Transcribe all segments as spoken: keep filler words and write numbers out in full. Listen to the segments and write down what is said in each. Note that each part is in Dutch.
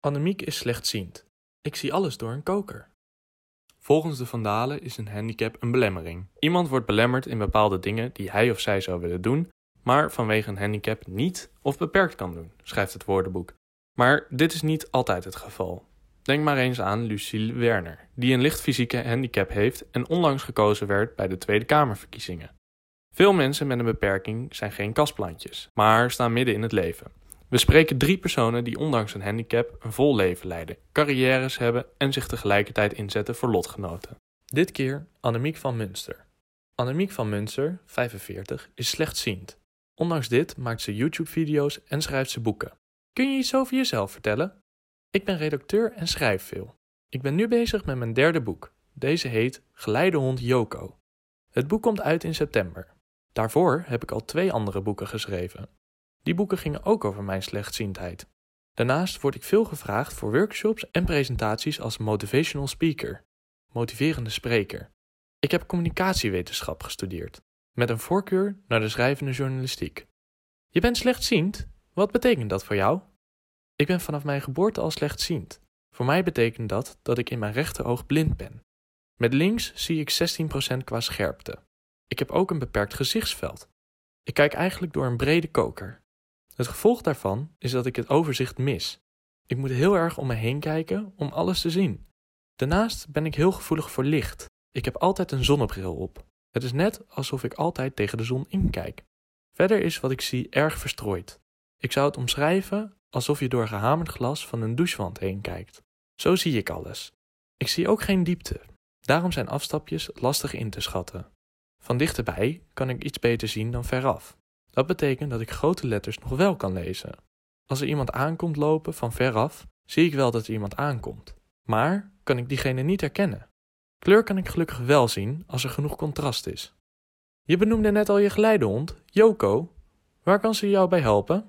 Annemiek is slechtziend. Ik zie alles door een koker. Volgens de Vandalen is een handicap een belemmering. Iemand wordt belemmerd in bepaalde dingen die hij of zij zou willen doen, maar vanwege een handicap niet of beperkt kan doen, schrijft het woordenboek. Maar dit is niet altijd het geval. Denk maar eens aan Lucille Werner, die een licht fysieke handicap heeft en onlangs gekozen werd bij de Tweede Kamerverkiezingen. Veel mensen met een beperking zijn geen kastplantjes, maar staan midden in het leven. We spreken drie personen die ondanks een handicap een vol leven leiden, carrières hebben en zich tegelijkertijd inzetten voor lotgenoten. Dit keer Annemiek van Münster. Annemiek van Münster, vijfenveertig, is slechtziend. Ondanks dit maakt ze YouTube-video's en schrijft ze boeken. Kun je iets over jezelf vertellen? Ik ben redacteur en schrijf veel. Ik ben nu bezig met mijn derde boek. Deze heet Geleidehond Yoko. Het boek komt uit in september. Daarvoor heb ik al twee andere boeken geschreven. Die boeken gingen ook over mijn slechtziendheid. Daarnaast word ik veel gevraagd voor workshops en presentaties als motivational speaker, motiverende spreker. Ik heb communicatiewetenschap gestudeerd, met een voorkeur naar de schrijvende journalistiek. Je bent slechtziend? Wat betekent dat voor jou? Ik ben vanaf mijn geboorte al slechtziend. Voor mij betekent dat dat ik in mijn rechteroog blind ben. Met links zie ik zestien procent qua scherpte. Ik heb ook een beperkt gezichtsveld. Ik kijk eigenlijk door een brede koker. Het gevolg daarvan is dat ik het overzicht mis. Ik moet heel erg om me heen kijken om alles te zien. Daarnaast ben ik heel gevoelig voor licht. Ik heb altijd een zonnebril op. Het is net alsof ik altijd tegen de zon inkijk. Verder is wat ik zie erg verstrooid. Ik zou het omschrijven alsof je door gehamerd glas van een douchewand heen kijkt. Zo zie ik alles. Ik zie ook geen diepte. Daarom zijn afstapjes lastig in te schatten. Van dichterbij kan ik iets beter zien dan veraf. Dat betekent dat ik grote letters nog wel kan lezen. Als er iemand aankomt lopen van veraf, zie ik wel dat er iemand aankomt. Maar kan ik diegene niet herkennen. Kleur kan ik gelukkig wel zien als er genoeg contrast is. Je benoemde net al je geleidehond, Yoko. Waar kan ze jou bij helpen?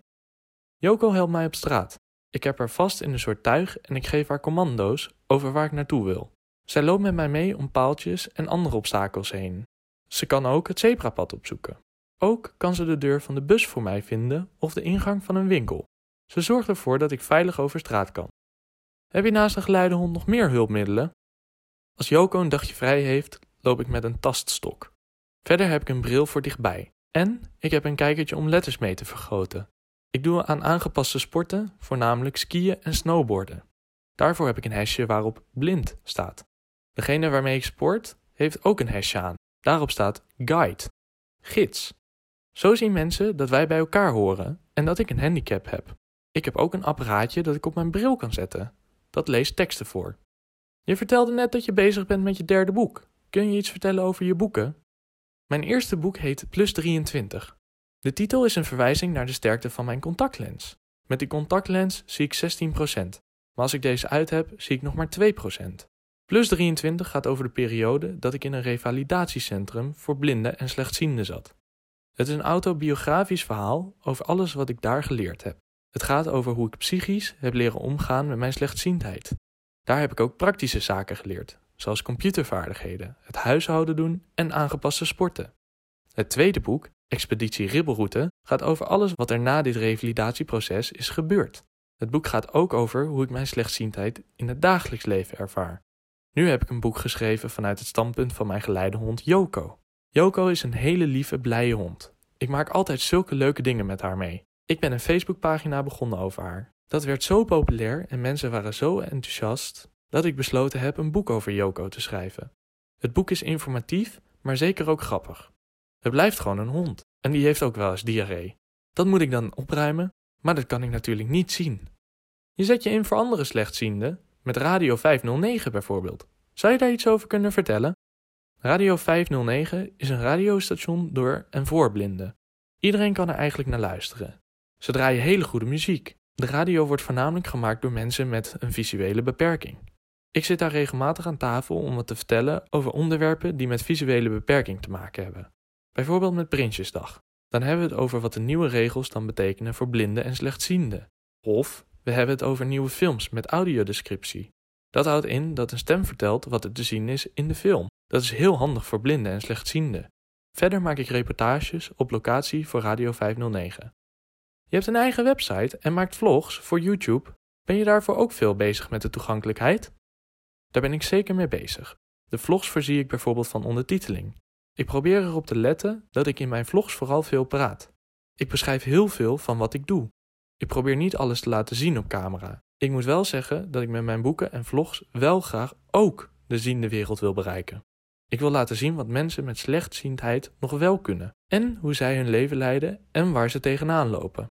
Yoko helpt mij op straat. Ik heb haar vast in een soort tuig en ik geef haar commando's over waar ik naartoe wil. Zij loopt met mij mee om paaltjes en andere obstakels heen. Ze kan ook het zebrapad opzoeken. Ook kan ze de deur van de bus voor mij vinden of de ingang van een winkel. Ze zorgt ervoor dat ik veilig over straat kan. Heb je naast een geleidehond nog meer hulpmiddelen? Als Yoko een dagje vrij heeft, loop ik met een taststok. Verder heb ik een bril voor dichtbij. En ik heb een kijkertje om letters mee te vergroten. Ik doe aan aangepaste sporten, voornamelijk skiën en snowboarden. Daarvoor heb ik een hesje waarop blind staat. Degene waarmee ik sport, heeft ook een hesje aan. Daarop staat guide, gids. Zo zien mensen dat wij bij elkaar horen en dat ik een handicap heb. Ik heb ook een apparaatje dat ik op mijn bril kan zetten. Dat leest teksten voor. Je vertelde net dat je bezig bent met je derde boek. Kun je iets vertellen over je boeken? Mijn eerste boek heet Plus drieëntwintig. De titel is een verwijzing naar de sterkte van mijn contactlens. Met die contactlens zie ik zestien procent, maar als ik deze uit heb, zie ik nog maar twee procent. Plus drieëntwintig gaat over de periode dat ik in een revalidatiecentrum voor blinden en slechtzienden zat. Het is een autobiografisch verhaal over alles wat ik daar geleerd heb. Het gaat over hoe ik psychisch heb leren omgaan met mijn slechtziendheid. Daar heb ik ook praktische zaken geleerd, zoals computervaardigheden, het huishouden doen en aangepaste sporten. Het tweede boek, Expeditie Ribbelroute, gaat over alles wat er na dit revalidatieproces is gebeurd. Het boek gaat ook over hoe ik mijn slechtziendheid in het dagelijks leven ervaar. Nu heb ik een boek geschreven vanuit het standpunt van mijn geleidehond Yoko. Yoko is een hele lieve, blije hond. Ik maak altijd zulke leuke dingen met haar mee. Ik ben een Facebookpagina begonnen over haar. Dat werd zo populair en mensen waren zo enthousiast dat ik besloten heb een boek over Yoko te schrijven. Het boek is informatief, maar zeker ook grappig. Het blijft gewoon een hond en die heeft ook wel eens diarree. Dat moet ik dan opruimen, maar dat kan ik natuurlijk niet zien. Je zet je in voor andere slechtzienden, met Radio vijfhonderdnegen bijvoorbeeld. Zou je daar iets over kunnen vertellen? Radio vijfhonderdnegen is een radiostation door en voor blinden. Iedereen kan er eigenlijk naar luisteren. Ze draaien hele goede muziek. De radio wordt voornamelijk gemaakt door mensen met een visuele beperking. Ik zit daar regelmatig aan tafel om wat te vertellen over onderwerpen die met visuele beperking te maken hebben. Bijvoorbeeld met Prinsjesdag. Dan hebben we het over wat de nieuwe regels dan betekenen voor blinden en slechtzienden. Of we hebben het over nieuwe films met audiodescriptie. Dat houdt in dat een stem vertelt wat er te zien is in de film. Dat is heel handig voor blinden en slechtzienden. Verder maak ik reportages op locatie voor Radio vijfhonderdnegen. Je hebt een eigen website en maakt vlogs voor YouTube. Ben je daarvoor ook veel bezig met de toegankelijkheid? Daar ben ik zeker mee bezig. De vlogs voorzie ik bijvoorbeeld van ondertiteling. Ik probeer erop te letten dat ik in mijn vlogs vooral veel praat. Ik beschrijf heel veel van wat ik doe. Ik probeer niet alles te laten zien op camera. Ik moet wel zeggen dat ik met mijn boeken en vlogs wel graag ook de ziende wereld wil bereiken. Ik wil laten zien wat mensen met slechtziendheid nog wel kunnen en hoe zij hun leven leiden en waar ze tegenaan lopen.